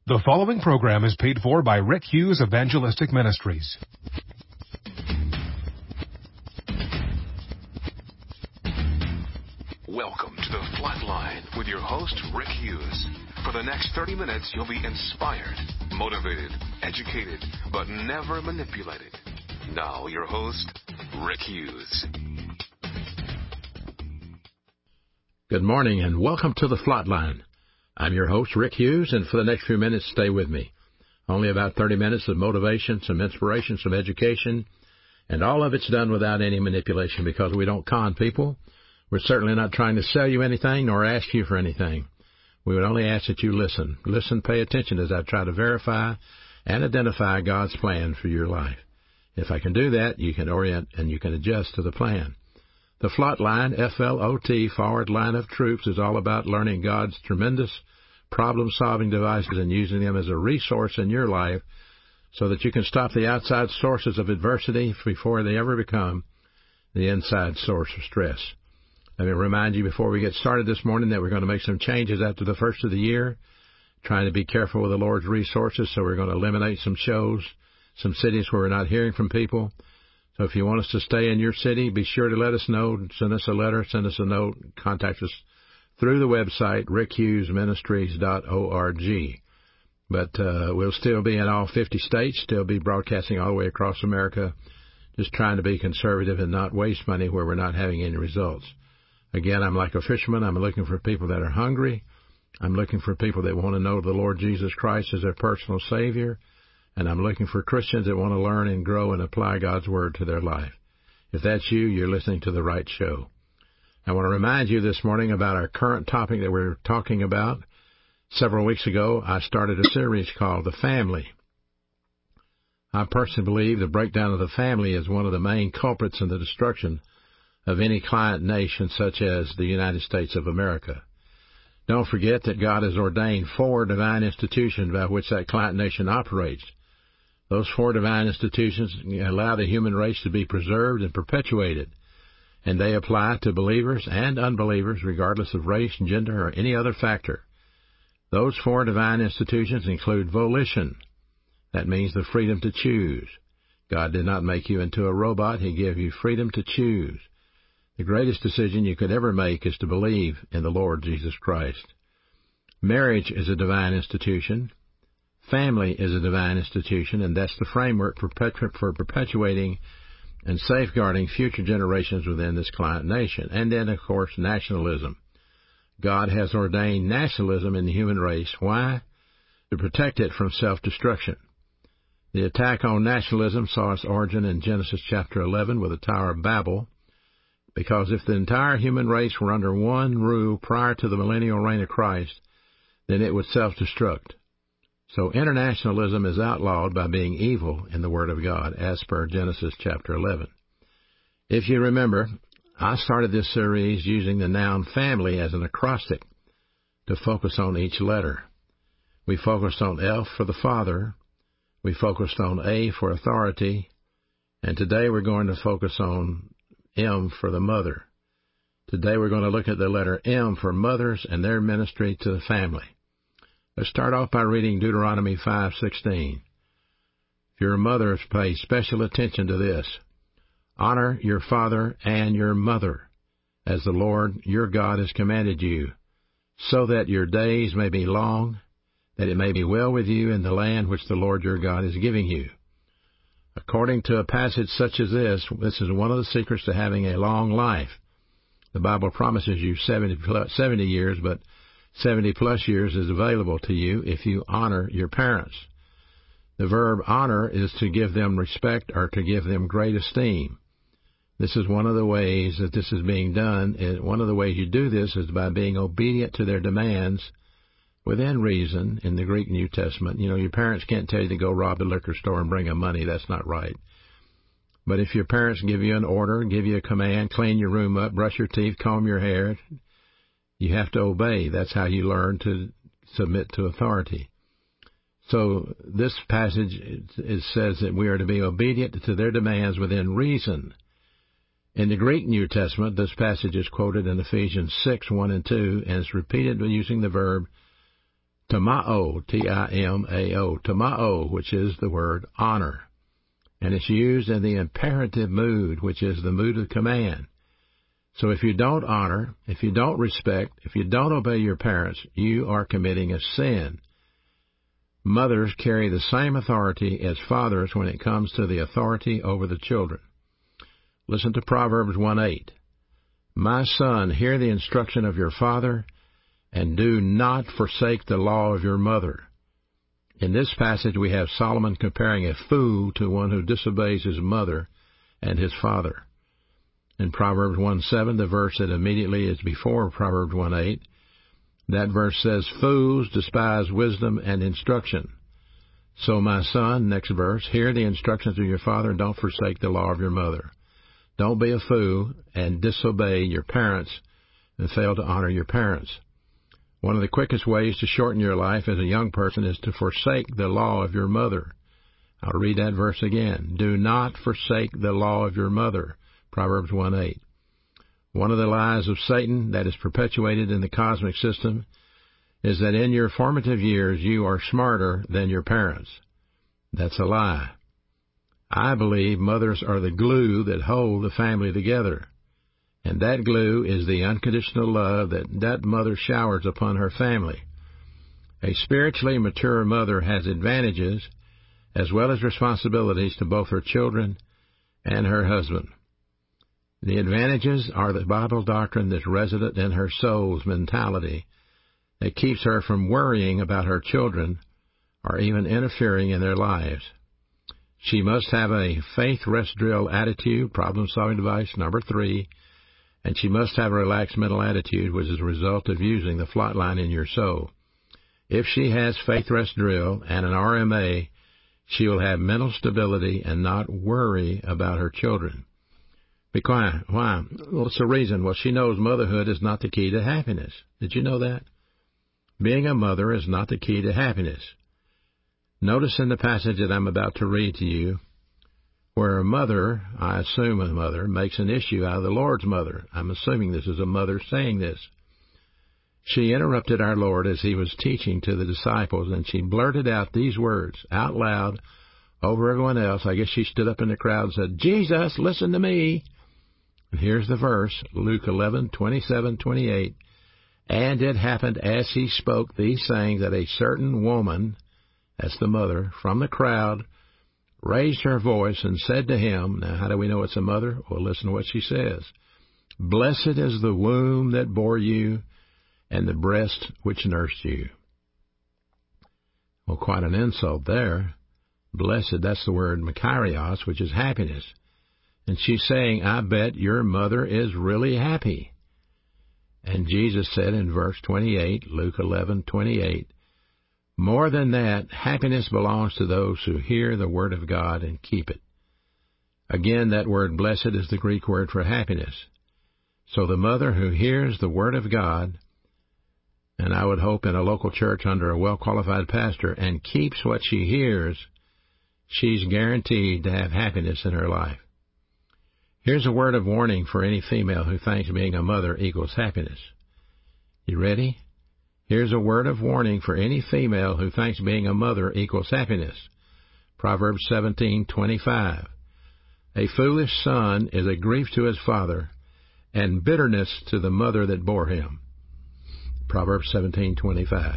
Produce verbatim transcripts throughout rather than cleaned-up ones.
The following program is paid for by Rick Hughes Evangelistic Ministries. Welcome to The Flatline with your host, Rick Hughes. For the next thirty minutes, you'll be inspired, motivated, educated, but never manipulated. Now, your host, Rick Hughes. Good morning and welcome to The Flatline. I'm your host, Rick Hughes, and for the next few minutes, stay with me. Only about thirty minutes of motivation, some inspiration, some education, and all of it's done without any manipulation because we don't con people. We're certainly not trying to sell you anything nor ask you for anything. We would only ask that you listen. Listen, pay attention as I try to verify and identify God's plan for your life. If I can do that, you can orient and you can adjust to the plan. The Flatline, F L O T, Forward Line of Troops, is all about learning God's tremendous problem-solving devices and using them as a resource in your life so that you can stop the outside sources of adversity before they ever become the inside source of stress. Let me remind you before we get started this morning that we're going to make some changes after the first of the year, trying to be careful with the Lord's resources, so we're going to eliminate some shows, some cities where we're not hearing from people. So if you want us to stay in your city, be sure to let us know. Send us a letter, send us a note, contact us through the website, rick hughes ministries dot org. But uh, we'll still be in all fifty states, still be broadcasting all the way across America, just trying to be conservative and not waste money where we're not having any results. Again, I'm like a fisherman. I'm looking for people that are hungry. I'm looking for people that want to know the Lord Jesus Christ as their personal Savior. And I'm looking for Christians that want to learn and grow and apply God's Word to their life. If that's you, you're listening to the right show. I want to remind you this morning about our current topic that we're talking about. Several weeks ago, I started a series called The Family. I personally believe the breakdown of the family is one of the main culprits in the destruction of any client nation such as the United States of America. Don't forget that God has ordained four divine institutions by which that client nation operates. Those four divine institutions allow the human race to be preserved and perpetuated, and they apply to believers and unbelievers regardless of race, gender, or any other factor. Those four divine institutions include volition. That means the freedom to choose. God did not make you into a robot. He gave you freedom to choose. The greatest decision you could ever make is to believe in the Lord Jesus Christ. Marriage is a divine institution. Family is a divine institution, and that's the framework for, perpetu- for perpetuating and safeguarding future generations within this client nation. And then, of course, nationalism. God has ordained nationalism in the human race. Why? To protect it from self-destruction. The attack on nationalism saw its origin in Genesis chapter eleven with the Tower of Babel, because if the entire human race were under one rule prior to the millennial reign of Christ, then it would self-destruct. So internationalism is outlawed by being evil in the Word of God, as per Genesis chapter eleven. If you remember, I started this series using the noun family as an acrostic to focus on each letter. We focused on F for the Father, we focused on A for authority, and today we're going to focus on M for the mother. Today we're going to look at the letter M for mothers and their ministry to the family. Let's start off by reading Deuteronomy five sixteen. If you're a mother, pay special attention to this. Honor your father and your mother, as the Lord your God has commanded you, so that your days may be long, that it may be well with you in the land which the Lord your God is giving you. According to a passage such as this, this is one of the secrets to having a long life. The Bible promises you seventy, plus, seventy years, but seventy plus years is available to you if you honor your parents. The verb honor is to give them respect or to give them great esteem. This is one of the ways that this is being done. And one of the ways you do this is by being obedient to their demands within reason in the Greek New Testament. You know, your parents can't tell you to go rob the liquor store and bring them money. That's not right. But if your parents give you an order, give you a command, clean your room up, brush your teeth, comb your hair, you have to obey. That's how you learn to submit to authority. So this passage, it says that we are to be obedient to their demands within reason. In the Greek New Testament, this passage is quoted in Ephesians six, one and two, and is repeated using the verb Timao, T I M A O, timao, which is the word honor. And it's used in the imperative mood, which is the mood of command. So if you don't honor, if you don't respect, if you don't obey your parents, you are committing a sin. Mothers carry the same authority as fathers when it comes to the authority over the children. Listen to Proverbs one eight. My son, hear the instruction of your father, and do not forsake the law of your mother. In this passage we have Solomon comparing a fool to one who disobeys his mother and his father. In Proverbs one seven, the verse that immediately is before Proverbs one eight, that verse says, fools despise wisdom and instruction. So my son, next verse, hear the instructions of your father and don't forsake the law of your mother. Don't be a fool and disobey your parents and fail to honor your parents. One of the quickest ways to shorten your life as a young person is to forsake the law of your mother. I'll read that verse again. Do not forsake the law of your mother. Proverbs one eight. One of the lies of Satan that is perpetuated in the cosmic system is that in your formative years you are smarter than your parents. That's a lie. I believe mothers are the glue that hold the family together. And that glue is the unconditional love that that mother showers upon her family. A spiritually mature mother has advantages as well as responsibilities to both her children and her husband. The advantages are the Bible doctrine that's resident in her soul's mentality that keeps her from worrying about her children or even interfering in their lives. She must have a faith rest drill attitude, problem-solving device number three, and she must have a relaxed mental attitude, which is a result of using the flight line in your soul. If she has faith rest drill and an R M A, she will have mental stability and not worry about her children. Because, why? Well, it's the reason. Well, she knows motherhood is not the key to happiness. Did you know that? Being a mother is not the key to happiness. Notice in the passage that I'm about to read to you, where a mother, I assume a mother, makes an issue out of the Lord's mother. I'm assuming this is a mother saying this. She interrupted our Lord as he was teaching to the disciples, and she blurted out these words out loud over everyone else. I guess she stood up in the crowd and said, Jesus, listen to me. And here's the verse, Luke eleven, twenty-seven, twenty-eight. And it happened as he spoke these sayings that a certain woman, that's the mother, from the crowd, raised her voice and said to him, now how do we know it's a mother? Well, listen to what she says. Blessed is the womb that bore you and the breast which nursed you. Well, quite an insult there. Blessed, that's the word makarios, which is happiness. And she's saying, I bet your mother is really happy. And Jesus said in verse twenty-eight, Luke eleven, twenty-eight, more than that, happiness belongs to those who hear the word of God and keep it. Again, that word blessed is the Greek word for happiness. So the mother who hears the word of God, and I would hope in a local church under a well-qualified pastor, and keeps what she hears, she's guaranteed to have happiness in her life. Here's a word of warning for any female who thinks being a mother equals happiness. You ready? Here's a word of warning for any female who thinks being a mother equals happiness. Proverbs seventeen, twenty-five. A foolish son is a grief to his father, and bitterness to the mother that bore him. Proverbs seventeen, twenty-five.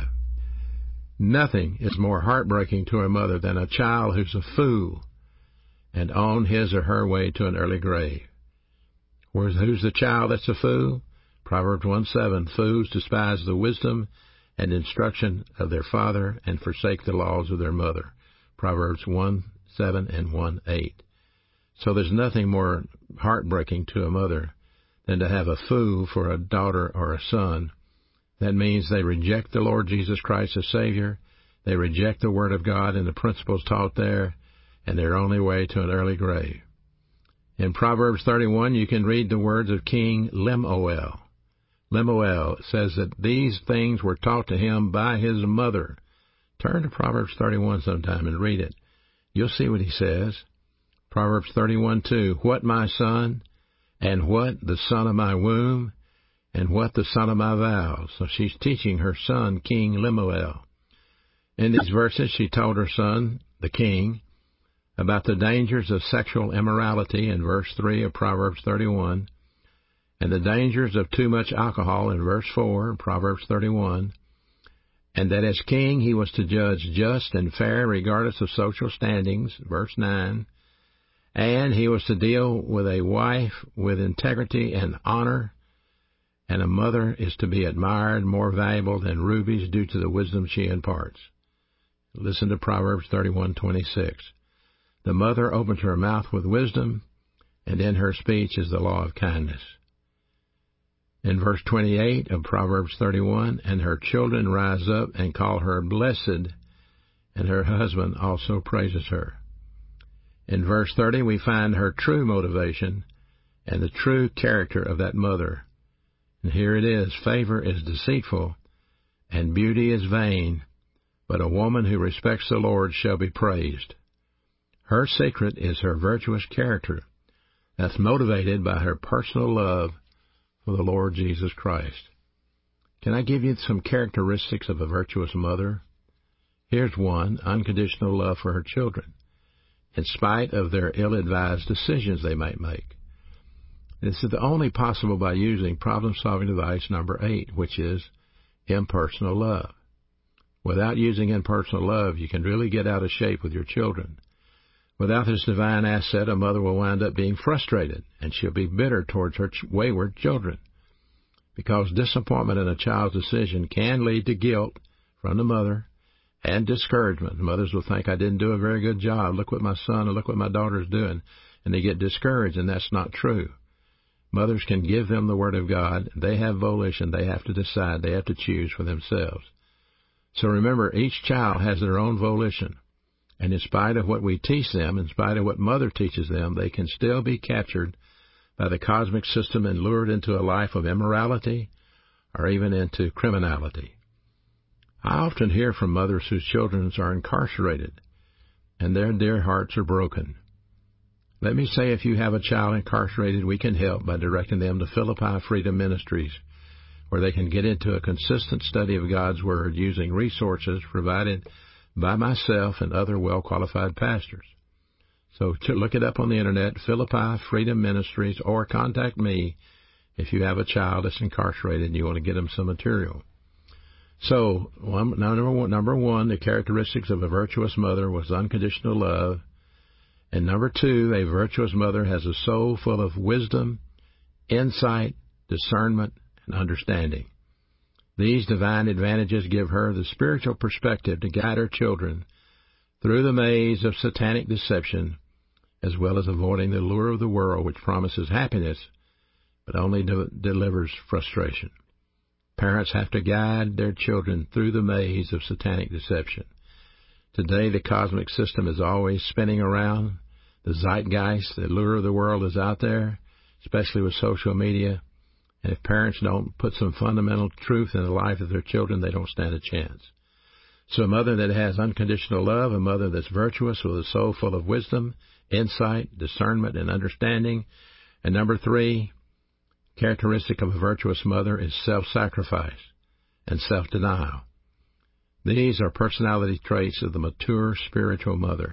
Nothing is more heartbreaking to a mother than a child who's a fool and on his or her way to an early grave. Where's, who's the child that's a fool? Proverbs one seven, fools despise the wisdom and instruction of their father and forsake the laws of their mother. Proverbs one seven and one eight. So there's nothing more heartbreaking to a mother than to have a fool for a daughter or a son. That means they reject the Lord Jesus Christ as Savior, they reject the Word of God and the principles taught there, and their only way to an early grave. In Proverbs thirty-one, you can read the words of King Lemuel. Lemuel says that these things were taught to him by his mother. Turn to Proverbs thirty-one sometime and read it. You'll see what he says. Proverbs thirty-one two, what my son, and what the son of my womb, and what the son of my vows. So she's teaching her son, King Lemuel. In these verses, she told her son, the king, about the dangers of sexual immorality in verse three of Proverbs thirty-one, and the dangers of too much alcohol in verse four of Proverbs thirty-one, and that as king he was to judge just and fair regardless of social standings, verse nine, and he was to deal with a wife with integrity and honor, and a mother is to be admired, more valuable than rubies due to the wisdom she imparts. Listen to Proverbs thirty-one twenty-six. The mother opens her mouth with wisdom, and in her speech is the law of kindness. In verse twenty-eight of Proverbs thirty-one, and her children rise up and call her blessed, and her husband also praises her. In verse thirty, we find her true motivation and the true character of that mother. And here it is, favor is deceitful, and beauty is vain, but a woman who respects the Lord shall be praised. Her secret is her virtuous character that's motivated by her personal love for the Lord Jesus Christ. Can I give you some characteristics of a virtuous mother? Here's one, unconditional love for her children, in spite of their ill-advised decisions they might make. This is only possible by using problem-solving device number eight, which is impersonal love. Without using impersonal love, you can really get out of shape with your children. Without this divine asset, a mother will wind up being frustrated, and she'll be bitter towards her wayward children. Because disappointment in a child's decision can lead to guilt from the mother and discouragement. Mothers will think, I didn't do a very good job. Look what my son or look what my daughter's doing. And they get discouraged, and that's not true. Mothers can give them the Word of God. They have volition. They have to decide. They have to choose for themselves. So remember, each child has their own volition. And in spite of what we teach them, in spite of what mother teaches them, they can still be captured by the cosmic system and lured into a life of immorality or even into criminality. I often hear from mothers whose children are incarcerated, and their dear hearts are broken. Let me say, if you have a child incarcerated, we can help by directing them to Philippi Freedom Ministries, where they can get into a consistent study of God's Word using resources provided by myself and other well-qualified pastors. So to look it up on the Internet, Philippi Freedom Ministries, or contact me if you have a child that's incarcerated and you want to get them some material. So, one, number, one, number one, the characteristics of a virtuous mother was unconditional love. And number two, a virtuous mother has a soul full of wisdom, insight, discernment, and understanding. These divine advantages give her the spiritual perspective to guide her children through the maze of satanic deception, as well as avoiding the lure of the world, which promises happiness, but only de- delivers frustration. Parents have to guide their children through the maze of satanic deception. Today, the cosmic system is always spinning around. The zeitgeist, the lure of the world is out there, especially with social media. And if parents don't put some fundamental truth in the life of their children, they don't stand a chance. So a mother that has unconditional love, a mother that's virtuous with a soul full of wisdom, insight, discernment, and understanding. And number three, characteristic of a virtuous mother is self-sacrifice and self-denial. These are personality traits of the mature spiritual mother.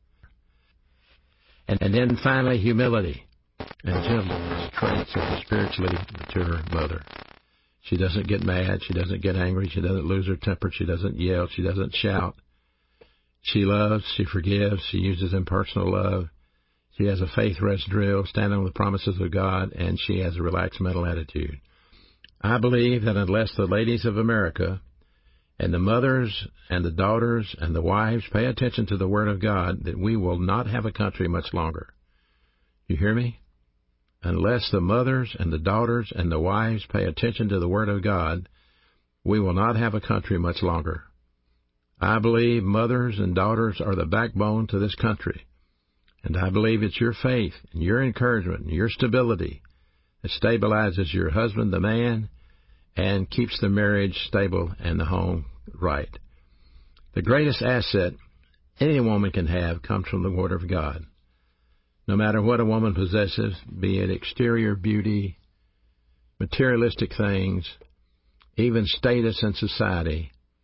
And, and then finally, humility and gentleness, traits of the spiritually mature mother. She doesn't get mad. She doesn't get angry. She doesn't lose her temper. She doesn't yell. She doesn't shout. She loves. She forgives. She uses impersonal love. She has a faith rest drill, standing on the promises of God, and she has a relaxed mental attitude. I believe that unless the ladies of America and the mothers and the daughters and the wives pay attention to the Word of God, that we will not have a country much longer. You hear me? Unless the mothers and the daughters and the wives pay attention to the Word of God, we will not have a country much longer. I believe mothers and daughters are the backbone to this country. And I believe it's your faith and your encouragement and your stability that stabilizes your husband, the man, and keeps the marriage stable and the home right. The greatest asset any woman can have comes from the Word of God. No matter what a woman possesses, be it exterior beauty, materialistic things, even status in society,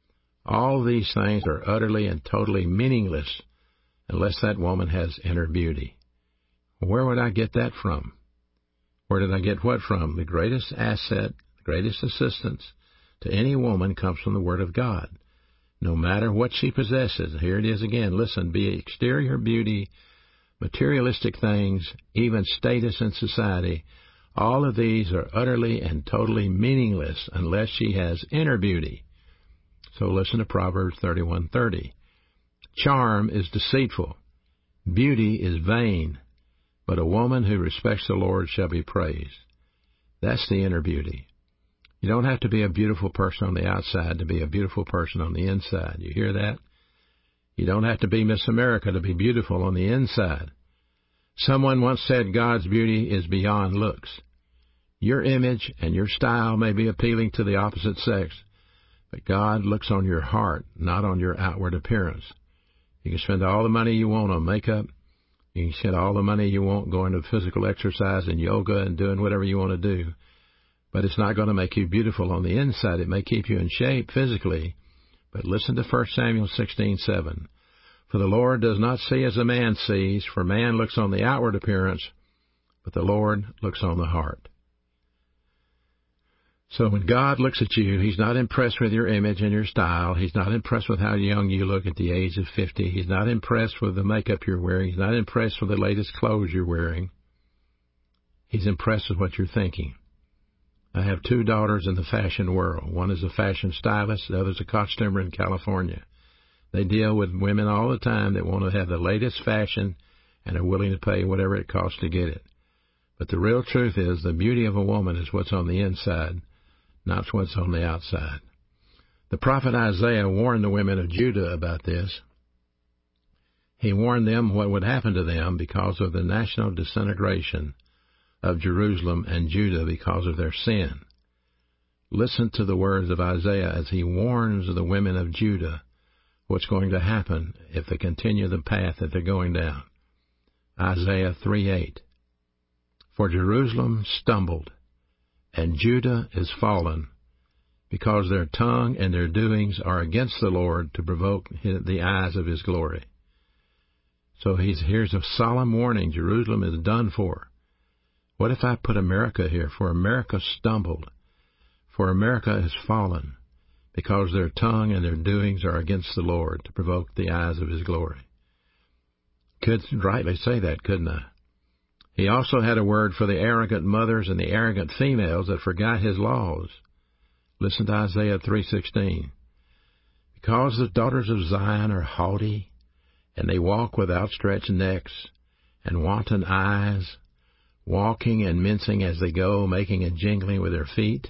All these things are utterly and totally meaningless unless that woman has inner beauty. Where would I get that from? Where did I get what from? The greatest asset, the greatest assistance to any woman comes from the Word of God. No matter what she possesses, here it is again, listen, be it exterior beauty, materialistic things, even status in society, all of these are utterly and totally meaningless unless she has inner beauty. So listen to Proverbs thirty-one thirty. Charm is deceitful, beauty is vain, but a woman who respects the Lord shall be praised. That's the inner beauty. You don't have to be a beautiful person on the outside to be a beautiful person on the inside. You hear that? You don't have to be Miss America to be beautiful on the inside. Someone once said God's beauty is beyond looks. Your image and your style may be appealing to the opposite sex, but God looks on your heart, not on your outward appearance. You can spend all the money you want on makeup. You can spend all the money you want going to physical exercise and yoga and doing whatever you want to do. But it's not going to make you beautiful on the inside. It may keep you in shape physically. But listen to First Samuel sixteen seven. For the Lord does not see as a man sees, for man looks on the outward appearance, but the Lord looks on the heart. So when God looks at you, He's not impressed with your image and your style. He's not impressed with how young you look at the age of fifty. He's not impressed with the makeup you're wearing. He's not impressed with the latest clothes you're wearing. He's impressed with what you're thinking. I have two daughters in the fashion world. One is a fashion stylist. The other is a costumer in California. They deal with women all the time that want to have the latest fashion and are willing to pay whatever it costs to get it. But the real truth is the beauty of a woman is what's on the inside, not what's on the outside. The prophet Isaiah warned the women of Judah about this. He warned them what would happen to them because of the national disintegration of Jerusalem and Judah because of their sin. Listen to the words of Isaiah as he warns the women of Judah what's going to happen if they continue the path that they're going down. Isaiah three eight. For Jerusalem stumbled, and Judah is fallen, because their tongue and their doings are against the Lord to provoke the eyes of His glory. So he's, here's a solemn warning. Jerusalem is done for. What if I put America here? For America stumbled. For America has fallen, because their tongue and their doings are against the Lord to provoke the eyes of His glory. Could rightly say that, couldn't I? He also had a word for the arrogant mothers and the arrogant females that forgot His laws. Listen to Isaiah three sixteen. Because the daughters of Zion are haughty, and they walk with outstretched necks and wanton eyes, walking and mincing as they go, making a jingling with their feet.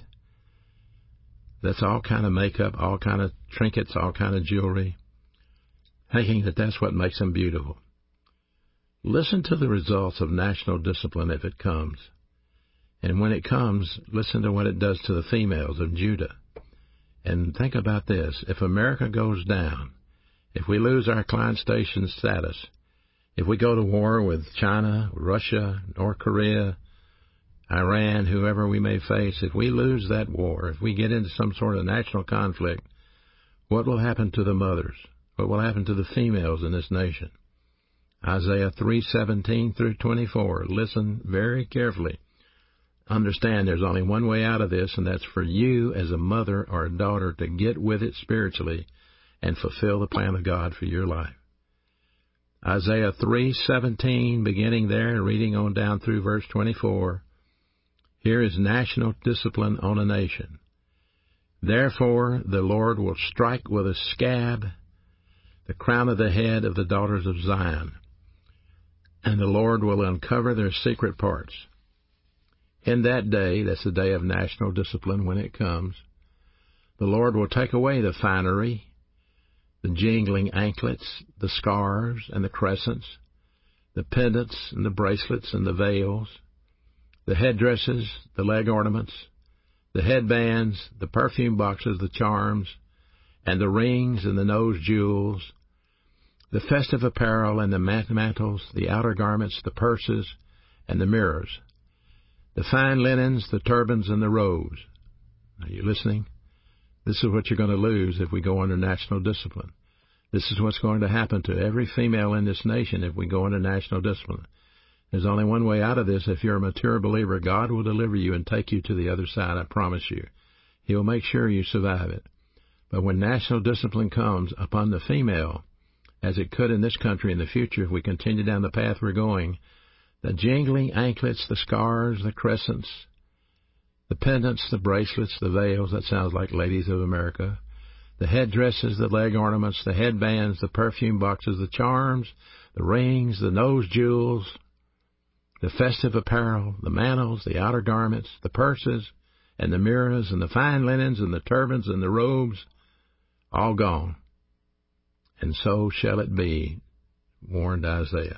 That's all kind of makeup, all kind of trinkets, all kind of jewelry, thinking that that's what makes them beautiful. Listen to the results of national discipline if it comes. And when it comes, listen to what it does to the females of Judah. And think about this. If America goes down, if we lose our Klein Station status, if we go to war with China, Russia, North Korea, Iran, whoever we may face, if we lose that war, if we get into some sort of national conflict, what will happen to the mothers? What will happen to the females in this nation? Isaiah three seventeen through twenty-four. Listen very carefully. Understand there's only one way out of this, and that's for you as a mother or a daughter to get with it spiritually and fulfill the plan of God for your life. Isaiah three seventeen, beginning there and reading on down through verse twenty-four. Here is national discipline on a nation. Therefore the Lord will strike with a scab the crown of the head of the daughters of Zion, and the Lord will uncover their secret parts. In that day, that's the day of national discipline when it comes, the Lord will take away the finery, the jingling anklets, the scarves and the crescents, the pendants and the bracelets and the veils, the headdresses, the leg ornaments, the headbands, the perfume boxes, the charms, and the rings and the nose jewels, the festive apparel and the mantles, the outer garments, the purses, and the mirrors, the fine linens, the turbans, and the robes. Are you listening? This is what you're going to lose if we go under national discipline. This is what's going to happen to every female in this nation if we go into national discipline. There's only one way out of this. If you're a mature believer, God will deliver you and take you to the other side, I promise you. He'll make sure you survive it. But when national discipline comes upon the female, as it could in this country in the future if we continue down the path we're going, the jingling anklets, the scars, the crescents, the pendants, the bracelets, the veils, that sounds like ladies of America, the headdresses, the leg ornaments, the headbands, the perfume boxes, the charms, the rings, the nose jewels, the festive apparel, the mantles, the outer garments, the purses, and the mirrors, and the fine linens, and the turbans, and the robes, all gone. And so shall it be, warned Isaiah.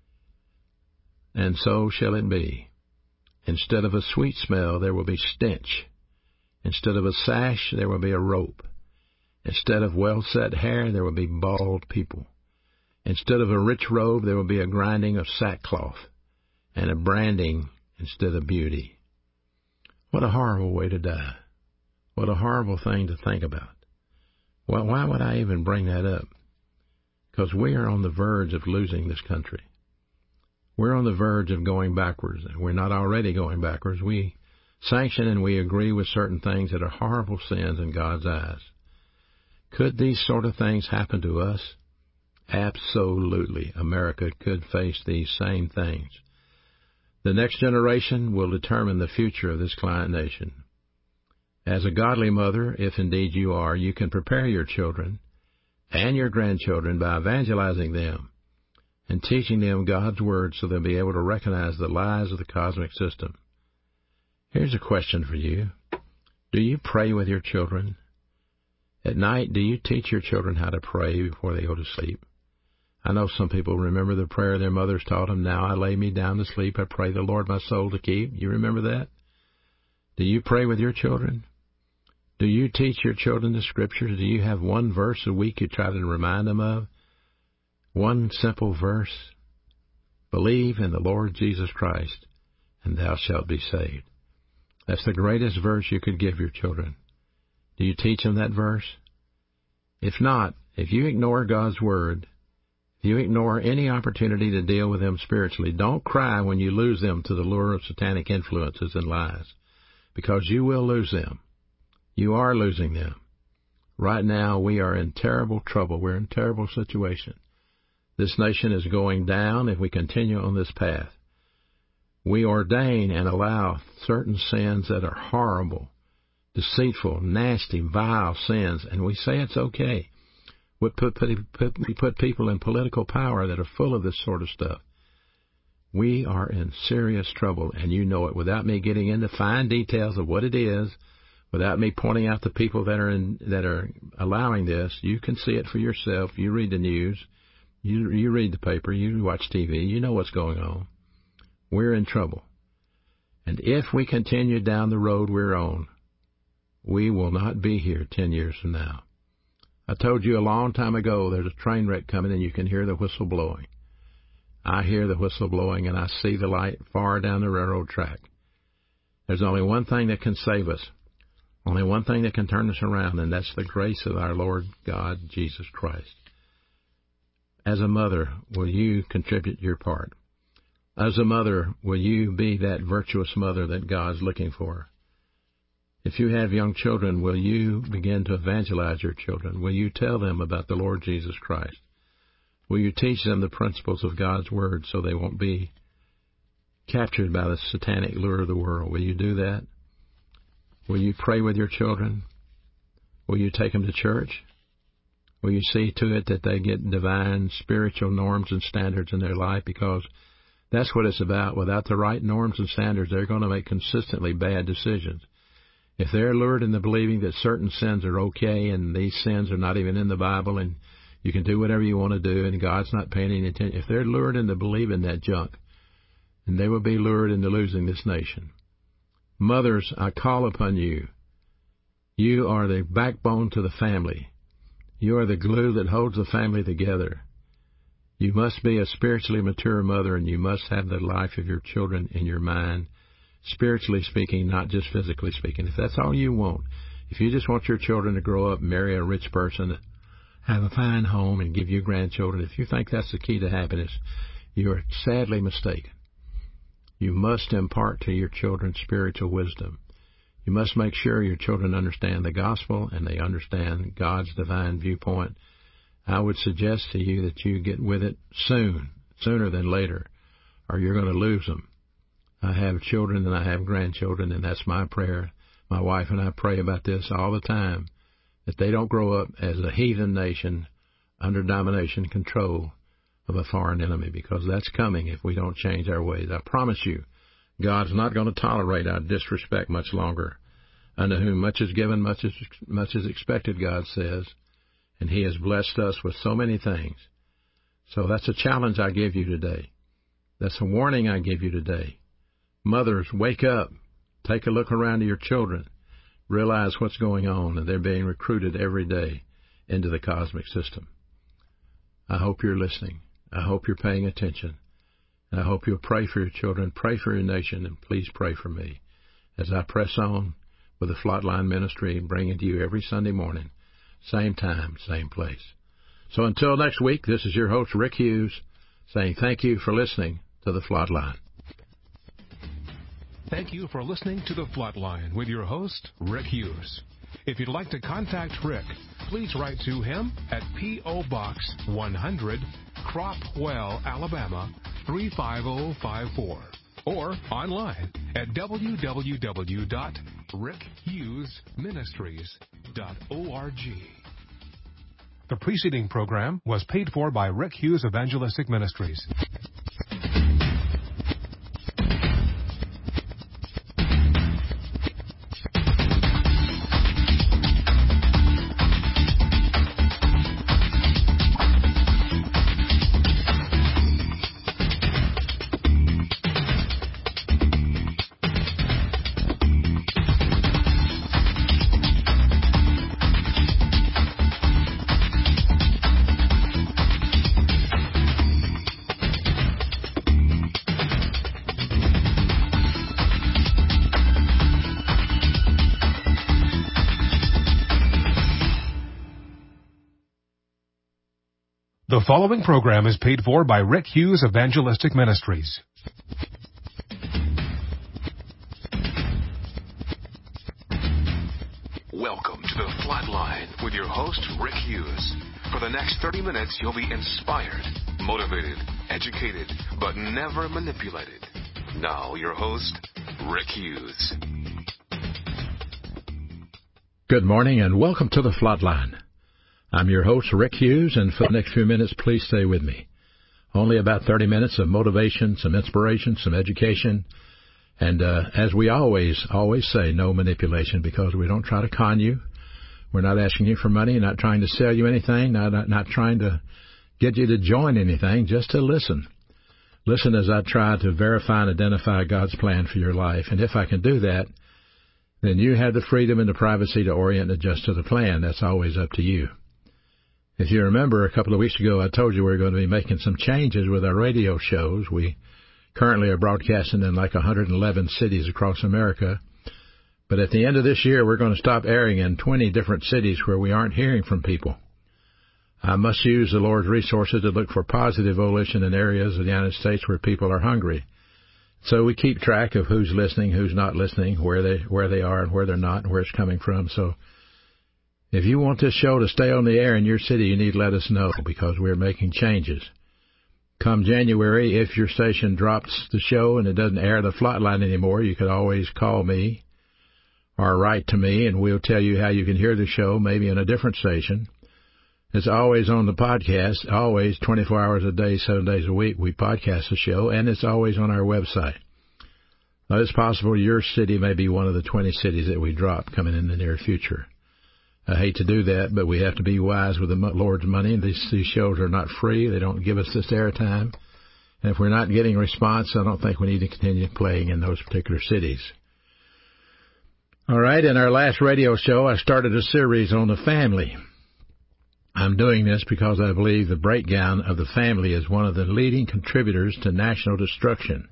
And so shall it be. Instead of a sweet smell, there will be stench. Instead of a sash, there will be a rope. Instead of well-set hair, there will be bald people. Instead of a rich robe, there will be a grinding of sackcloth, and a branding instead of beauty. What a horrible way to die. What a horrible thing to think about. Well, why would I even bring that up? Because we are on the verge of losing this country. We're on the verge of going backwards. We're not already going backwards. We sanction and we agree with certain things that are horrible sins in God's eyes. Could these sort of things happen to us? Absolutely. America could face these same things. The next generation will determine the future of this client nation. As a godly mother, if indeed you are, you can prepare your children and your grandchildren by evangelizing them and teaching them God's Word so they'll be able to recognize the lies of the cosmic system. Here's a question for you. Do you pray with your children? At night, do you teach your children how to pray before they go to sleep? I know some people remember the prayer their mothers taught them, now I lay me down to sleep, I pray the Lord my soul to keep. You remember that? Do you pray with your children? Do you teach your children the Scriptures? Do you have one verse a week you try to remind them of? One simple verse. Believe in the Lord Jesus Christ, and thou shalt be saved. That's the greatest verse you could give your children. Do you teach them that verse? If not, if you ignore God's Word, if you ignore any opportunity to deal with them spiritually, don't cry when you lose them to the lure of satanic influences and lies, because you will lose them. You are losing them. Right now, we are in terrible trouble. We're in a terrible situation. This nation is going down if we continue on this path. We ordain and allow certain sins that are horrible, deceitful, nasty, vile sins, and we say it's okay. We put, put, put, we put people in political power that are full of this sort of stuff. We are in serious trouble, and you know it. Without me getting into fine details of what it is, without me pointing out the people that are in, that are allowing this, you can see it for yourself. You read the news, you you read the paper, you watch T V, you know what's going on. We're in trouble. And if we continue down the road we're on, we will not be here ten years from now. I told you a long time ago there's a train wreck coming and you can hear the whistle blowing. I hear the whistle blowing and I see the light far down the railroad track. There's only one thing that can save us. Only one thing that can turn us around, and that's the grace of our Lord God, Jesus Christ. As a mother, will you contribute your part? As a mother, will you be that virtuous mother that God's looking for? If you have young children, will you begin to evangelize your children? Will you tell them about the Lord Jesus Christ? Will you teach them the principles of God's Word so they won't be captured by the satanic lure of the world? Will you do that? Will you pray with your children? Will you take them to church? Will you see to it that they get divine spiritual norms and standards in their life? Because that's what it's about. Without the right norms and standards, they're going to make consistently bad decisions. If they're lured into believing that certain sins are okay and these sins are not even in the Bible and you can do whatever you want to do and God's not paying any attention, if they're lured into believing that junk, then they will be lured into losing this nation. Mothers, I call upon you. You are the backbone to the family. You are the glue that holds the family together. You must be a spiritually mature mother, and you must have the life of your children in your mind, spiritually speaking, not just physically speaking. If that's all you want, If you just want your children to grow up, marry a rich person, have a fine home, and give you grandchildren, if you think that's the key to happiness, you are sadly mistaken. You must impart to your children spiritual wisdom. You must make sure your children understand the gospel and they understand God's divine viewpoint. I would suggest to you that you get with it soon, sooner than later, or you're going to lose them. I have children and I have grandchildren, and that's my prayer. My wife and I pray about this all the time, that they don't grow up as a heathen nation under domination and control of a foreign enemy, because that's coming if we don't change our ways. I promise you, God's not going to tolerate our disrespect much longer. Unto whom much is given, much is, much is expected, God says, and He has blessed us with so many things. So that's a challenge I give you today. That's a warning I give you today. Mothers, wake up. Take a look around to your children. Realize what's going on, and they're being recruited every day into the cosmic system. I hope you're listening. I hope you're paying attention. And I hope you'll pray for your children, pray for your nation, and please pray for me as I press on with the Flatline Ministry and bring it to you every Sunday morning, same time, same place. So until next week, this is your host, Rick Hughes, saying thank you for listening to the Flatline. Thank you for listening to The Flatline with your host, Rick Hughes. If you'd like to contact Rick, please write to him at P O. Box one hundred, Cropwell, Alabama three five zero five four, or online at w w w dot rick hughes ministries dot org. The preceding program was paid for by Rick Hughes Evangelistic Ministries. The following program is paid for by Rick Hughes Evangelistic Ministries. Welcome to the Flatline with your host, Rick Hughes. For the next thirty minutes, you'll be inspired, motivated, educated, but never manipulated. Now, your host, Rick Hughes. Good morning and welcome to the Flatline. I'm your host, Rick Hughes, and for the next few minutes, please stay with me. Only about thirty minutes of motivation, some inspiration, some education, and uh, as we always, always say, no manipulation, because we don't try to con you. We're not asking you for money, not trying to sell you anything, not, not, not trying to get you to join anything, just to listen. Listen as I try to verify and identify God's plan for your life, and if I can do that, then you have the freedom and the privacy to orient and adjust to the plan. That's always up to you. If you remember, a couple of weeks ago, I told you we were going to be making some changes with our radio shows. We currently are broadcasting in like one hundred eleven cities across America. But at the end of this year, we're going to stop airing in twenty different cities where we aren't hearing from people. I must use the Lord's resources to look for positive volition in areas of the United States where people are hungry. So we keep track of who's listening, who's not listening, where they where they are and where they're not, and where it's coming from. So if you want this show to stay on the air in your city, you need to let us know, because we're making changes. Come January, if your station drops the show and it doesn't air the Flatline anymore, you can always call me or write to me, and we'll tell you how you can hear the show, maybe in a different station. It's always on the podcast, always twenty-four hours a day, seven days a week. We podcast the show, and it's always on our website. Now, it's possible your city may be one of the twenty cities that we drop coming in the near future. I hate to do that, but we have to be wise with the Lord's money. These, these shows are not free. They don't give us this airtime. And if we're not getting a response, I don't think we need to continue playing in those particular cities. All right, in our last radio show, I started a series on the family. I'm doing this because I believe the breakdown of the family is one of the leading contributors to national destruction.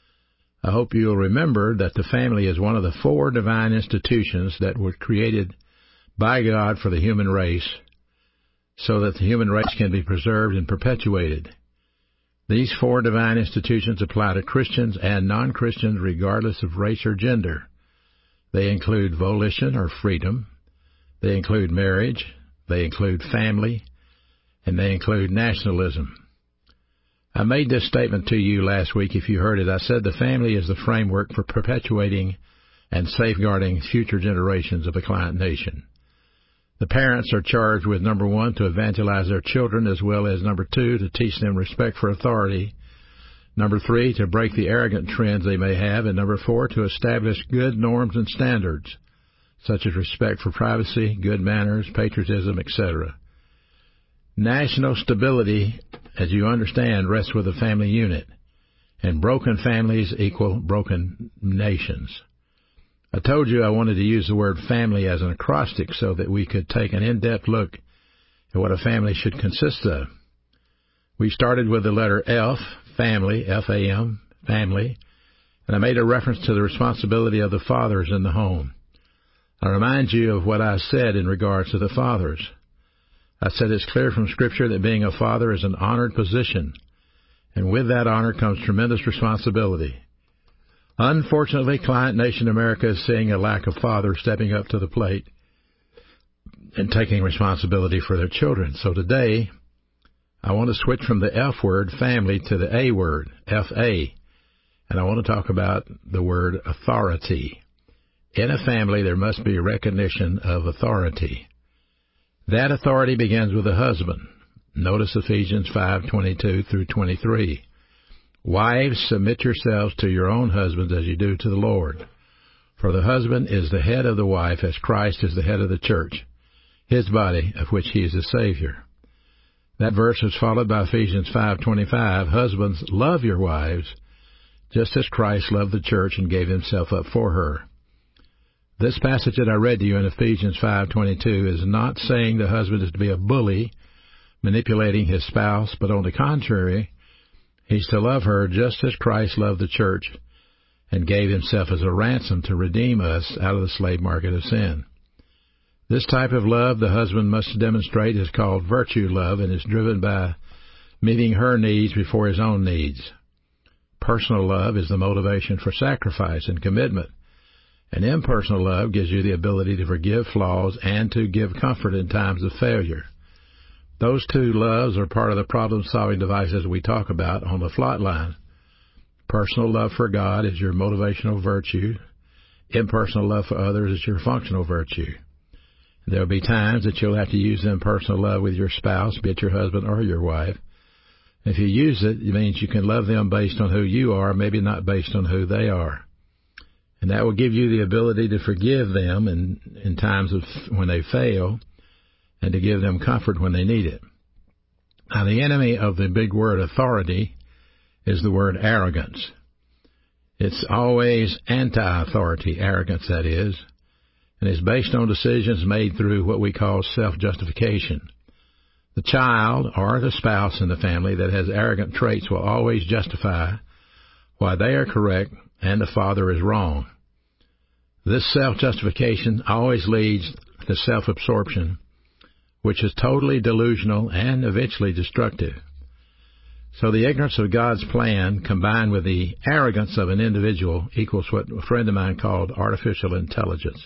I hope you'll remember that the family is one of the four divine institutions that were created by God for the human race, so that the human race can be preserved and perpetuated. These four divine institutions apply to Christians and non-Christians regardless of race or gender. They include volition or freedom. They include marriage. They include family. And they include nationalism. I made this statement to you last week if you heard it. I said the family is the framework for perpetuating and safeguarding future generations of a client nation. The parents are charged with, number one, to evangelize their children, as well as, number two, to teach them respect for authority, number three, to break the arrogant trends they may have, and number four, to establish good norms and standards, such as respect for privacy, good manners, patriotism, et cetera. National stability, as you understand, rests with a family unit, and broken families equal broken nations. I told you I wanted to use the word family as an acrostic so that we could take an in-depth look at what a family should consist of. We started with the letter F, family, F A M, family, and I made a reference to the responsibility of the fathers in the home. I remind you of what I said in regards to the fathers. I said it's clear from Scripture that being a father is an honored position, and with that honor comes tremendous responsibility. Unfortunately, Client Nation America is seeing a lack of fathers stepping up to the plate and taking responsibility for their children. So today, I want to switch from the F word, family, to the A word, F A, and I want to talk about the word authority. In a family, there must be recognition of authority. That authority begins with the husband. Notice Ephesians five twenty-two through twenty-three. Wives, submit yourselves to your own husbands as you do to the Lord. For the husband is the head of the wife, as Christ is the head of the church, his body, of which he is the Savior. That verse is followed by Ephesians five twenty-five. Husbands, love your wives, just as Christ loved the church and gave himself up for her. This passage that I read to you in Ephesians five twenty-two is not saying the husband is to be a bully, manipulating his spouse, but on the contrary, he's to love her just as Christ loved the church and gave himself as a ransom to redeem us out of the slave market of sin. This type of love the husband must demonstrate is called virtue love and is driven by meeting her needs before his own needs. Personal love is the motivation for sacrifice and commitment, and impersonal love gives you the ability to forgive flaws and to give comfort in times of failure. Those two loves are part of the problem-solving devices we talk about on the Flatline. Personal love for God is your motivational virtue. Impersonal love for others is your functional virtue. There will be times that you'll have to use impersonal love with your spouse, be it your husband or your wife. If you use it, it means you can love them based on who you are, maybe not based on who they are. And that will give you the ability to forgive them in, in times of when they fail, and to give them comfort when they need it. Now, the enemy of the big word authority is the word arrogance. It's always anti-authority, arrogance that is, and is based on decisions made through what we call self-justification. The child or the spouse in the family that has arrogant traits will always justify why they are correct and the father is wrong. This self-justification always leads to self-absorption, which is totally delusional and eventually destructive. So the ignorance of God's plan combined with the arrogance of an individual equals what a friend of mine called artificial intelligence.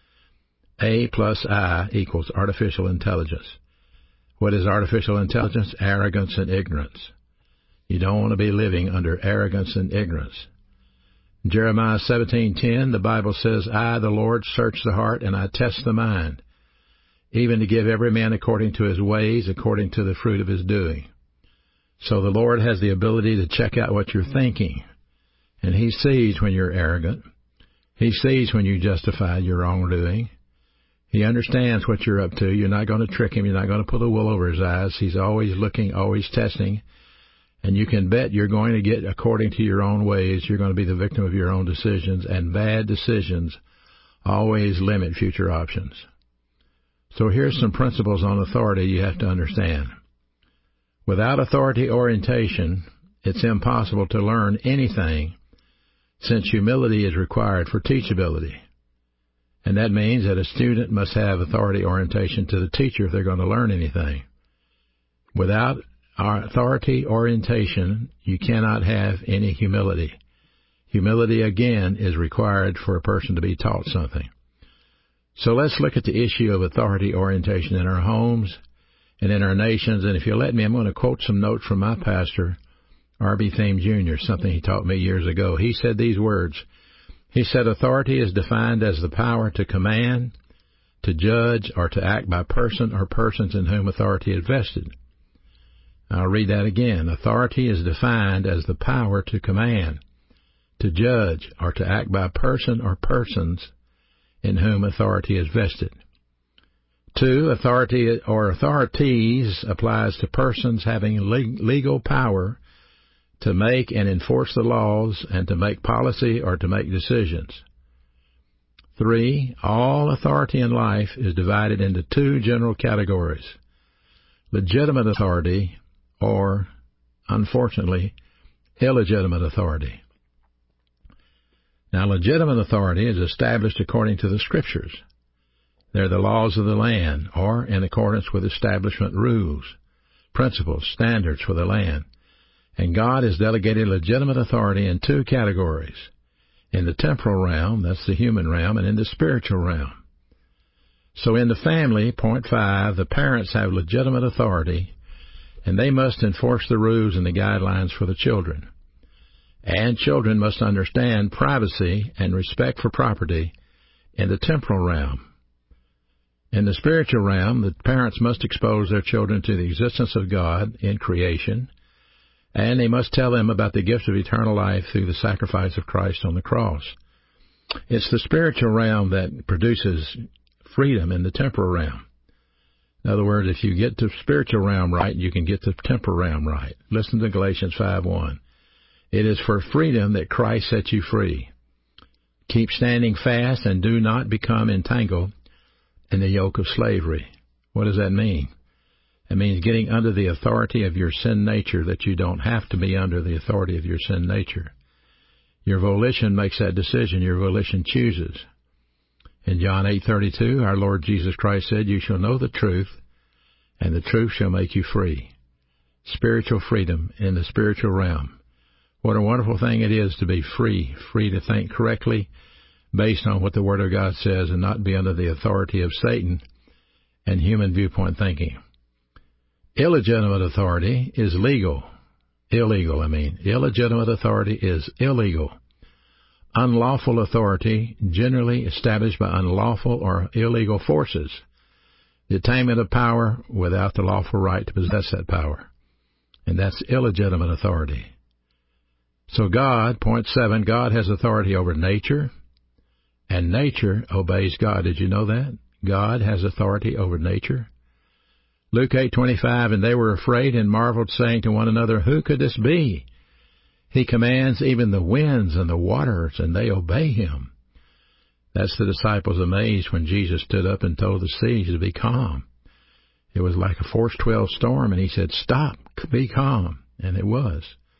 A plus I equals artificial intelligence. What is artificial intelligence? Arrogance and ignorance. You don't want to be living under arrogance and ignorance. In Jeremiah seventeen ten, the Bible says, I, the Lord, search the heart, and I test the mind, even to give every man according to his ways, according to the fruit of his doing. So the Lord has the ability to check out what you're thinking, and he sees when you're arrogant. He sees when you justify your wrongdoing. He understands what you're up to. You're not going to trick him. You're not going to pull the wool over his eyes. He's always looking, always testing. And you can bet you're going to get according to your own ways. You're going to be the victim of your own decisions. And bad decisions always limit future options. So here's some principles on authority you have to understand. Without authority orientation, it's impossible to learn anything, since humility is required for teachability. And that means that a student must have authority orientation to the teacher if they're going to learn anything. Without our authority orientation, you cannot have any humility. Humility, again, is required for a person to be taught something. So let's look at the issue of authority orientation in our homes and in our nations. And if you'll let me, I'm going to quote some notes from my pastor, R B Thame Junior, something he taught me years ago. He said these words. He said, authority is defined as the power to command, to judge, or to act by person or persons in whom authority is vested. I'll read that again. Authority is defined as the power to command, to judge, or to act by person or persons in whom authority is vested. Two, authority or authorities applies to persons having legal power to make and enforce the laws and to make policy or to make decisions. Three, all authority in life is divided into two general categories: legitimate authority or, unfortunately, illegitimate authority. Now, legitimate authority is established according to the Scriptures. They're the laws of the land, or in accordance with establishment rules, principles, standards for the land. And God has delegated legitimate authority in two categories: in the temporal realm, that's the human realm, and in the spiritual realm. So in the family, point five, the parents have legitimate authority, and they must enforce the rules and the guidelines for the children. And children must understand privacy and respect for property in the temporal realm. In the spiritual realm, the parents must expose their children to the existence of God in creation, and they must tell them about the gift of eternal life through the sacrifice of Christ on the cross. It's the spiritual realm that produces freedom in the temporal realm. In other words, if you get the spiritual realm right, you can get the temporal realm right. Listen to Galatians five one. It is for freedom that Christ set you free. Keep standing fast and do not become entangled in the yoke of slavery. What does that mean? It means getting under the authority of your sin nature, that you don't have to be under the authority of your sin nature. Your volition makes that decision. Your volition chooses. In John eight thirty-two, our Lord Jesus Christ said, "You shall know the truth, and the truth shall make you free." Spiritual freedom in the spiritual realm. What a wonderful thing it is to be free, free to think correctly based on what the Word of God says and not be under the authority of Satan and human viewpoint thinking. Illegitimate authority is legal. Illegal, I mean. Illegitimate authority is illegal. Unlawful authority, generally established by unlawful or illegal forces. The attainment of power without the lawful right to possess that power. And that's illegitimate authority. So God, point seven, God has authority over nature, and nature obeys God. Did you know that? God has authority over nature. Luke eight twenty-five, and they were afraid and marveled, saying to one another, "Who could this be? He commands even the winds and the waters, and they obey him." That's the disciples amazed when Jesus stood up and told the seas to be calm. It was like a force twelve storm, and he said, "Stop, be calm," and it was.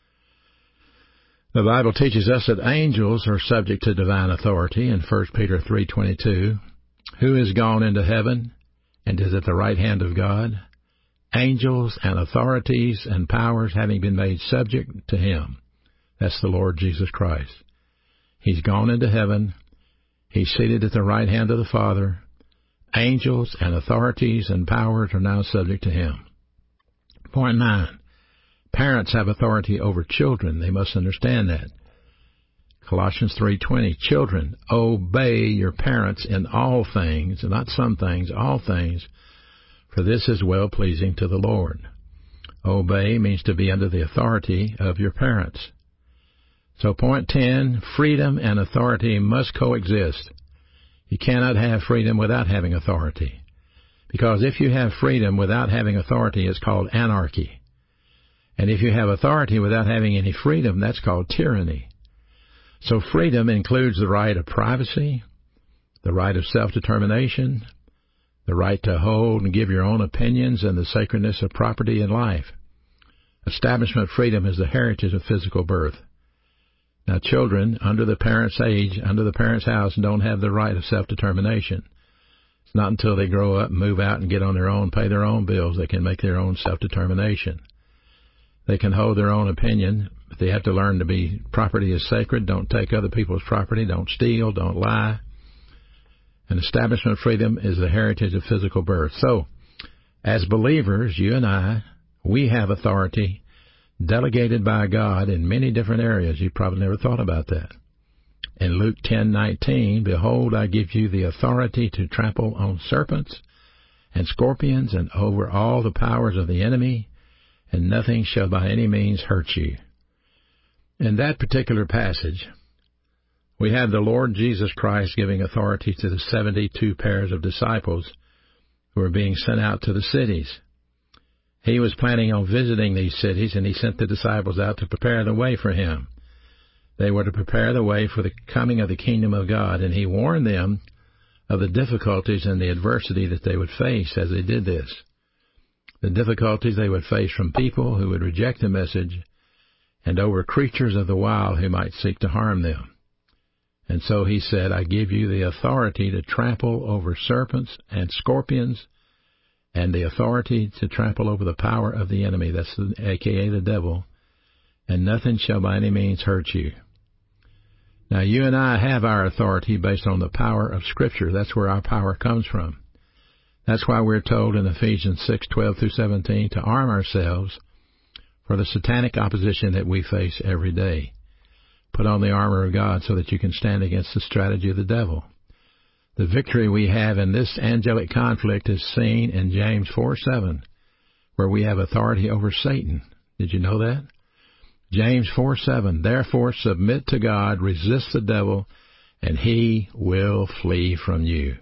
The Bible teaches us that angels are subject to divine authority in First Peter three twenty-two. Who is gone into heaven and is at the right hand of God? Angels and authorities and powers having been made subject to him. That's the Lord Jesus Christ. He's gone into heaven. He's seated at the right hand of the Father. Angels and authorities and powers are now subject to him. Point nine. Parents have authority over children. They must understand that. Colossians three twenty, children, obey your parents in all things, not some things, all things, for this is well-pleasing to the Lord. Obey means to be under the authority of your parents. So point ten, freedom and authority must coexist. You cannot have freedom without having authority. Because if you have freedom without having authority, it's called anarchy. And if you have authority without having any freedom, that's called tyranny. So freedom includes the right of privacy, the right of self-determination, the right to hold and give your own opinions, and the sacredness of property and life. Establishment freedom is the heritage of physical birth. Now, children under the parent's age, under the parent's house, don't have the right of self-determination. It's not until they grow up and move out and get on their own, pay their own bills, they can make their own self-determination. They can hold their own opinion, but they have to learn to be property is sacred. Don't take other people's property. Don't steal. Don't lie. And establishment freedom is the heritage of physical birth. So, as believers, you and I, we have authority delegated by God in many different areas. You probably never thought about that. In Luke ten nineteen, behold, I give you the authority to trample on serpents and scorpions and over all the powers of the enemy, and nothing shall by any means hurt you. In that particular passage, we have the Lord Jesus Christ giving authority to the seventy-two pairs of disciples who were being sent out to the cities. He was planning on visiting these cities, and he sent the disciples out to prepare the way for him. They were to prepare the way for the coming of the kingdom of God, and he warned them of the difficulties and the adversity that they would face as they did this. The difficulties they would face from people who would reject the message, and over creatures of the wild who might seek to harm them. And so he said, I give you the authority to trample over serpents and scorpions, and the authority to trample over the power of the enemy, that's the, a k a the devil, and nothing shall by any means hurt you. Now, you and I have our authority based on the power of Scripture. That's where our power comes from. That's why we're told in Ephesians six twelve through seventeen to arm ourselves for the satanic opposition that we face every day. Put on the armor of God so that you can stand against the strategy of the devil. The victory we have in this angelic conflict is seen in James four seven, where we have authority over Satan. Did you know that? James four seven, therefore submit to God, resist the devil, and he will flee from you.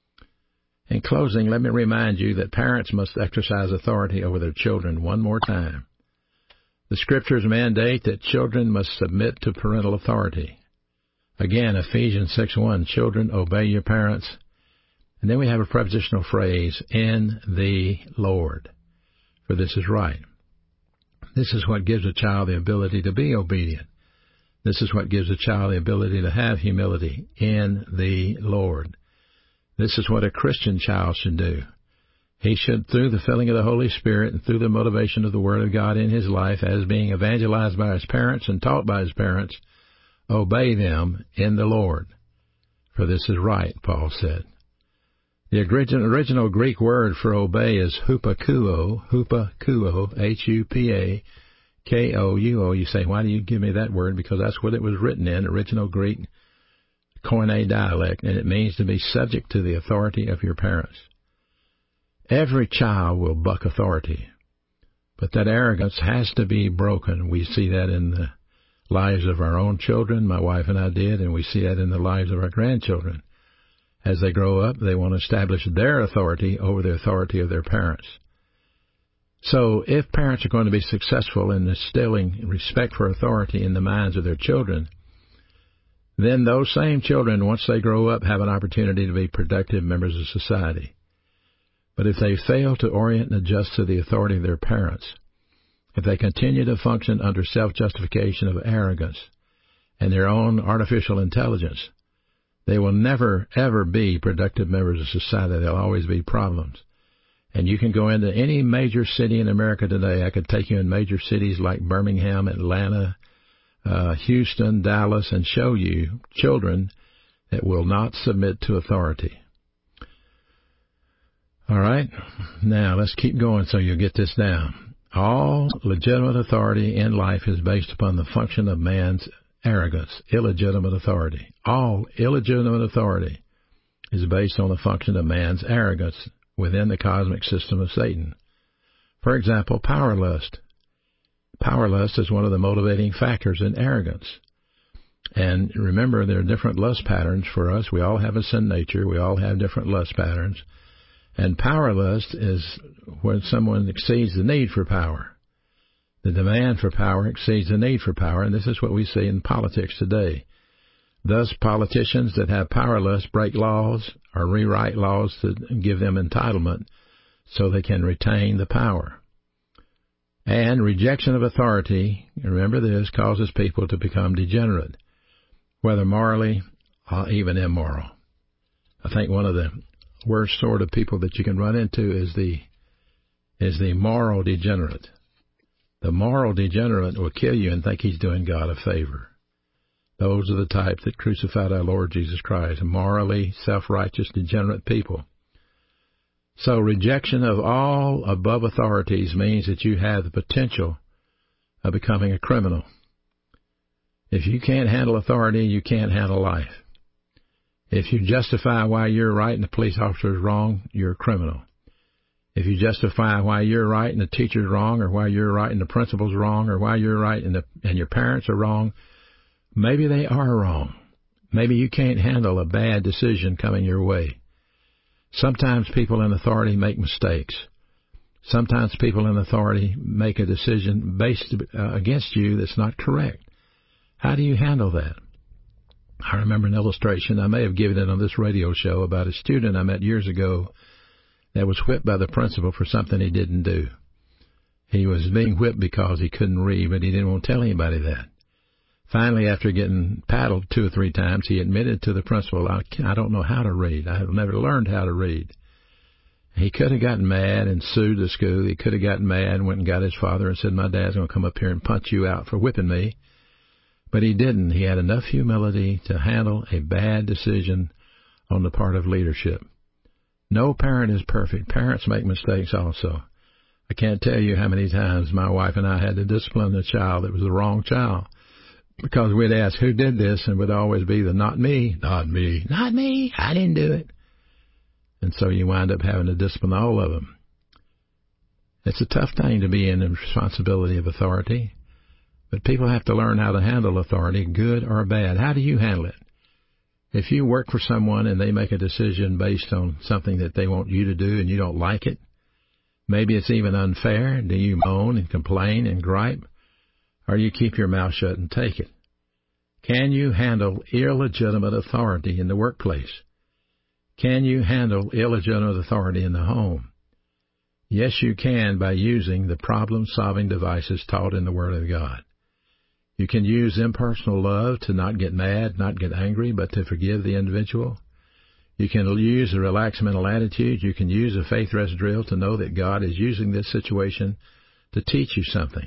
In closing, let me remind you that parents must exercise authority over their children one more time. The Scriptures mandate that children must submit to parental authority. Again, Ephesians six one, children, obey your parents. And then we have a prepositional phrase, in the Lord, for this is right. This is what gives a child the ability to be obedient. This is what gives a child the ability to have humility, in the Lord. This is what a Christian child should do. He should, through the filling of the Holy Spirit and through the motivation of the Word of God in his life, as being evangelized by his parents and taught by his parents, obey them in the Lord. For this is right, Paul said. The original Greek word for obey is hupakuo, hupakuo, H U P A K O U O. You say, why do you give me that word? Because that's what it was written in, original Greek Koine dialect, and it means to be subject to the authority of your parents. Every child will buck authority, but that arrogance has to be broken. We see that in the lives of our own children, my wife and I did, and we see that in the lives of our grandchildren. As they grow up, they want to establish their authority over the authority of their parents. So if parents are going to be successful in instilling respect for authority in the minds of their children, then those same children, once they grow up, have an opportunity to be productive members of society. But if they fail to orient and adjust to the authority of their parents, if they continue to function under self-justification of arrogance and their own artificial intelligence, they will never, ever be productive members of society. There'll always be problems. And you can go into any major city in America today. I could take you in major cities like Birmingham, Atlanta, uh, Houston, Dallas, and show you children that will not submit to authority. All right? Now, let's keep going so you'll get this down. All legitimate authority in life is based upon the function of man's arrogance, illegitimate authority. All illegitimate authority is based on the function of man's arrogance within the cosmic system of Satan. For example, power lust. Power lust is one of the motivating factors in arrogance. And remember, there are different lust patterns for us. We all have a sin nature. We all have different lust patterns. And power lust is when someone exceeds the need for power. The demand for power exceeds the need for power, and this is what we see in politics today. Thus, politicians that have power lust break laws or rewrite laws to give them entitlement so they can retain the power. And rejection of authority, remember this, causes people to become degenerate, whether morally or even immoral. I think one of the worst sort of people that you can run into is the is the moral degenerate. The moral degenerate will kill you and think he's doing God a favor. Those are the type that crucified our Lord Jesus Christ, morally self-righteous, degenerate people. So rejection of all above authorities means that you have the potential of becoming a criminal. If you can't handle authority, you can't handle life. If you justify why you're right and the police officer is wrong, you're a criminal. If you justify why you're right and the teacher's wrong, or why you're right and the principal's wrong, or why you're right and, the, and your parents are wrong, maybe they are wrong. Maybe you can't handle a bad decision coming your way. Sometimes people in authority make mistakes. Sometimes people in authority make a decision based uh, against you that's not correct. How do you handle that? I remember an illustration, I may have given it on this radio show, about a student I met years ago that was whipped by the principal for something he didn't do. He was being whipped because he couldn't read, but he didn't want to tell anybody that. Finally, after getting paddled two or three times, he admitted to the principal, I, I don't know how to read. I have never learned how to read. He could have gotten mad and sued the school. He could have gotten mad and went and got his father and said, my dad's going to come up here and punch you out for whipping me. But he didn't. He had enough humility to handle a bad decision on the part of leadership. No parent is perfect. Parents make mistakes also. I can't tell you how many times my wife and I had to discipline a child that was the wrong child, because we'd ask, who did this? And it would always be the not me, not me, not me, I didn't do it. And so you wind up having to discipline all of them. It's a tough thing to be in the responsibility of authority, but people have to learn how to handle authority, good or bad. How do you handle it? If you work for someone and they make a decision based on something that they want you to do and you don't like it, maybe it's even unfair, do you moan and complain and gripe? Or you keep your mouth shut and take it? Can you handle illegitimate authority in the workplace? Can you handle illegitimate authority in the home? Yes, you can, by using the problem-solving devices taught in the Word of God. You can use impersonal love to not get mad, not get angry, but to forgive the individual. You can use a relaxed mental attitude. You can use a faith rest drill to know that God is using this situation to teach you something.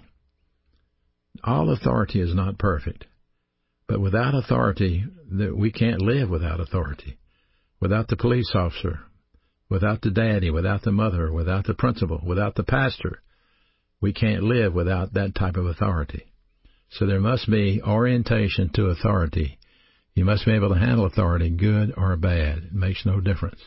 All authority is not perfect, but without authority, we can't live without authority. Without the police officer, without the daddy, without the mother, without the principal, without the pastor, we can't live without that type of authority. So there must be orientation to authority. You must be able to handle authority, good or bad. It makes no difference.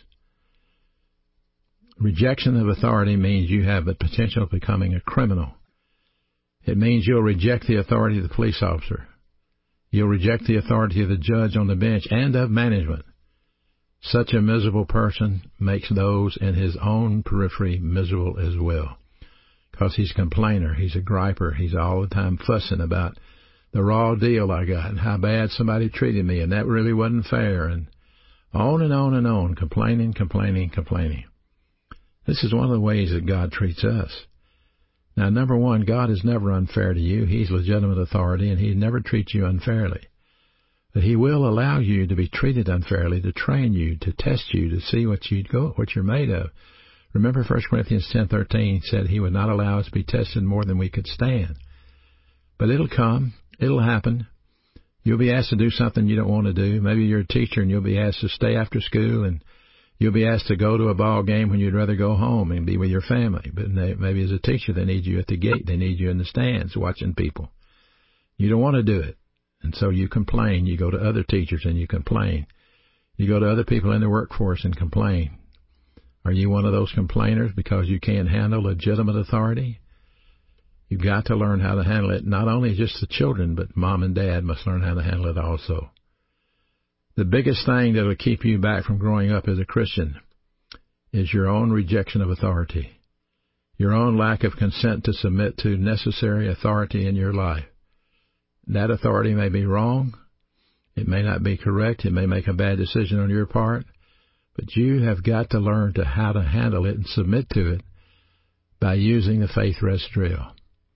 Rejection of authority means you have the potential of becoming a criminal. It means you'll reject the authority of the police officer. You'll reject the authority of the judge on the bench and of management. Such a miserable person makes those in his own periphery miserable as well, because he's a complainer, he's a griper, he's all the time fussing about the raw deal I got and how bad somebody treated me, and that really wasn't fair, and on and on and on, complaining, complaining, complaining. This is one of the ways that God treats us. Now, number one, God is never unfair to you. He's legitimate authority, and He never treats you unfairly. But He will allow you to be treated unfairly, to train you, to test you, to see what you go, what you're made of. Remember, First Corinthians ten thirteen said He would not allow us to be tested more than we could stand. But it'll come. It'll happen. You'll be asked to do something you don't want to do. Maybe you're a teacher and you'll be asked to stay after school, and you'll be asked to go to a ball game when you'd rather go home and be with your family. But maybe as a teacher, they need you at the gate. They need you in the stands watching people. You don't want to do it. And so you complain. You go to other teachers and you complain. You go to other people in the workforce and complain. Are you one of those complainers because you can't handle legitimate authority? You've got to learn how to handle it. Not only just the children, but mom and dad must learn how to handle it also. The biggest thing that will keep you back from growing up as a Christian is your own rejection of authority, your own lack of consent to submit to necessary authority in your life. That authority may be wrong. It may not be correct. It may make a bad decision on your part. But you have got to learn to how to handle it and submit to it by using the faith rest drill.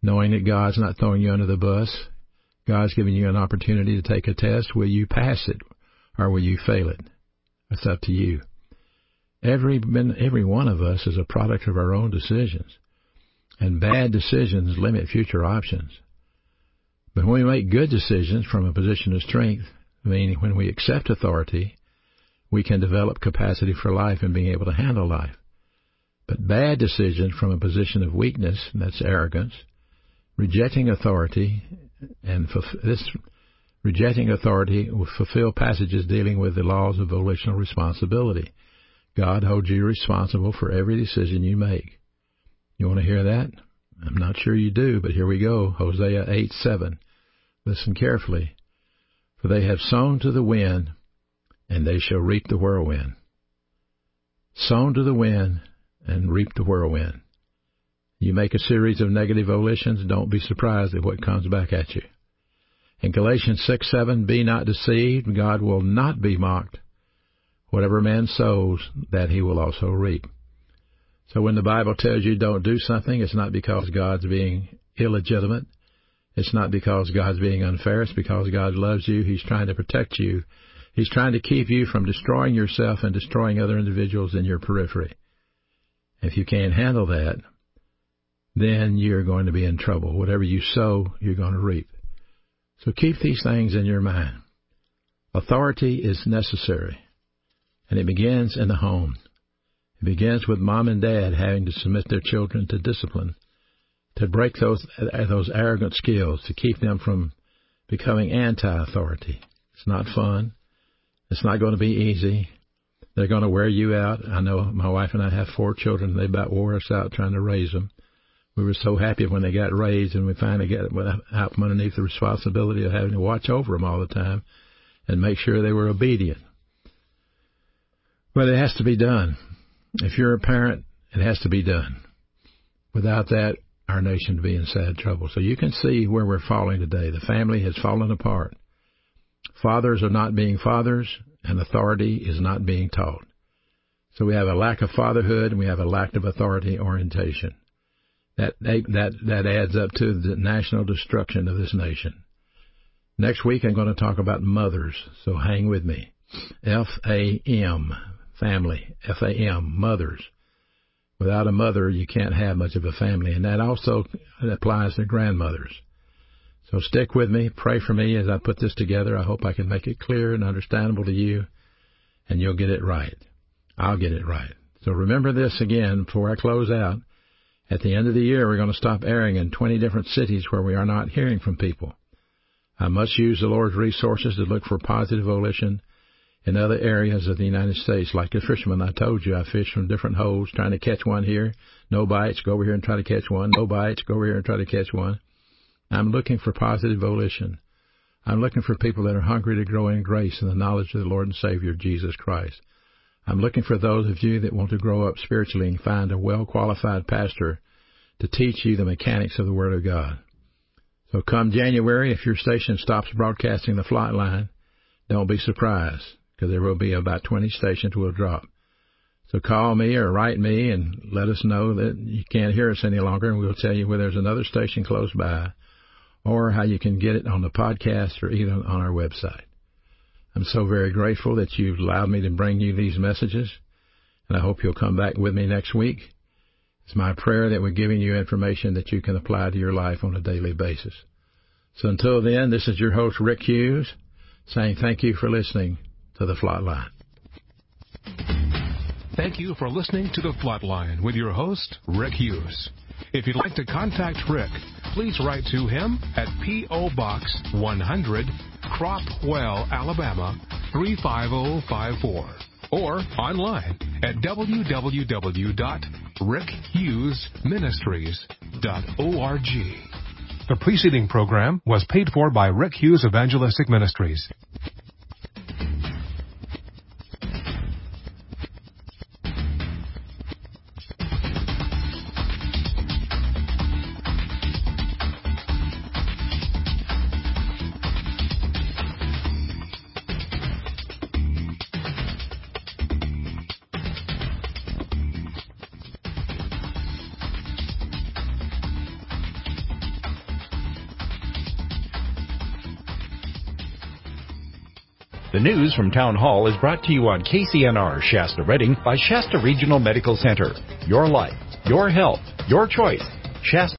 knowing that God's not throwing you under the bus. God's giving you an opportunity to take a test. Will you pass it or will you fail it? It's up to you. Every, every one of us is a product of our own decisions, and bad decisions limit future options. But when we make good decisions from a position of strength, meaning when we accept authority, we can develop capacity for life and being able to handle life. But bad decisions from a position of weakness, that's arrogance, rejecting authority, and this rejecting authority will fulfill passages dealing with the laws of volitional responsibility. God holds you responsible for every decision you make. You want to hear that? I'm not sure you do, but here we go. Hosea eight seven. Listen carefully. For they have sown to the wind, and they shall reap the whirlwind. Sown to the wind, and reap the whirlwind. You make a series of negative volitions, don't be surprised at what comes back at you. In Galatians six seven, be not deceived, God will not be mocked. Whatever man sows, that he will also reap. So when the Bible tells you don't do something, it's not because God's being illegitimate. It's not because God's being unfair. It's because God loves you. He's trying to protect you. He's trying to keep you from destroying yourself and destroying other individuals in your periphery. If you can't handle that, then you're going to be in trouble. Whatever you sow, you're going to reap. So keep these things in your mind. Authority is necessary, and it begins in the home. It begins with mom and dad having to submit their children to discipline, to break those those arrogant skills, to keep them from becoming anti-authority. It's not fun. It's not going to be easy. They're going to wear you out. I know my wife and I have four children. They about wore us out trying to raise them. We were so happy when they got raised, and we finally got out from underneath the responsibility of having to watch over them all the time and make sure they were obedient. But it has to be done. If you're a parent, it has to be done. Without that, our nation would be in sad trouble. So you can see where we're falling today. The family has fallen apart. Fathers are not being fathers, and authority is not being taught. So we have a lack of fatherhood, and we have a lack of authority orientation. That that that adds up to the national destruction of this nation. Next week, I'm going to talk about mothers, so hang with me. F A M, family, F A M, mothers. Without a mother, you can't have much of a family, and that also applies to grandmothers. So stick with me, pray for me as I put this together. I hope I can make it clear and understandable to you, and you'll get it right. I'll get it right. So remember this again before I close out. At the end of the year, we're going to stop airing in twenty different cities where we are not hearing from people. I must use the Lord's resources to look for positive volition in other areas of the United States. Like the fisherman I told you, I fish from different holes trying to catch one here. No bites, go over here and try to catch one. No bites, go over here and try to catch one. I'm looking for positive volition. I'm looking for people that are hungry to grow in grace and the knowledge of the Lord and Savior, Jesus Christ. I'm looking for those of you that want to grow up spiritually and find a well-qualified pastor to teach you the mechanics of the Word of God. So come January, if your station stops broadcasting the Flightline, don't be surprised, because there will be about twenty stations will drop. So call me or write me and let us know that you can't hear us any longer, and we'll tell you where there's another station close by or how you can get it on the podcast or even on our website. I'm so very grateful that you've allowed me to bring you these messages, and I hope you'll come back with me next week. It's my prayer that we're giving you information that you can apply to your life on a daily basis. So until then, this is your host, Rick Hughes, saying thank you for listening to The Flightline. Thank you for listening to The Flightline with your host, Rick Hughes. If you'd like to contact Rick, please write to him at P O. Box one hundred, Cropwell, Alabama three five zero five four, or online at w w w dot rick hughes ministries dot org. The preceding program was paid for by Rick Hughes Evangelistic Ministries. The news from Town Hall is brought to you on K C N R Shasta Redding by Shasta Regional Medical Center. Your life, your health, your choice. Shasta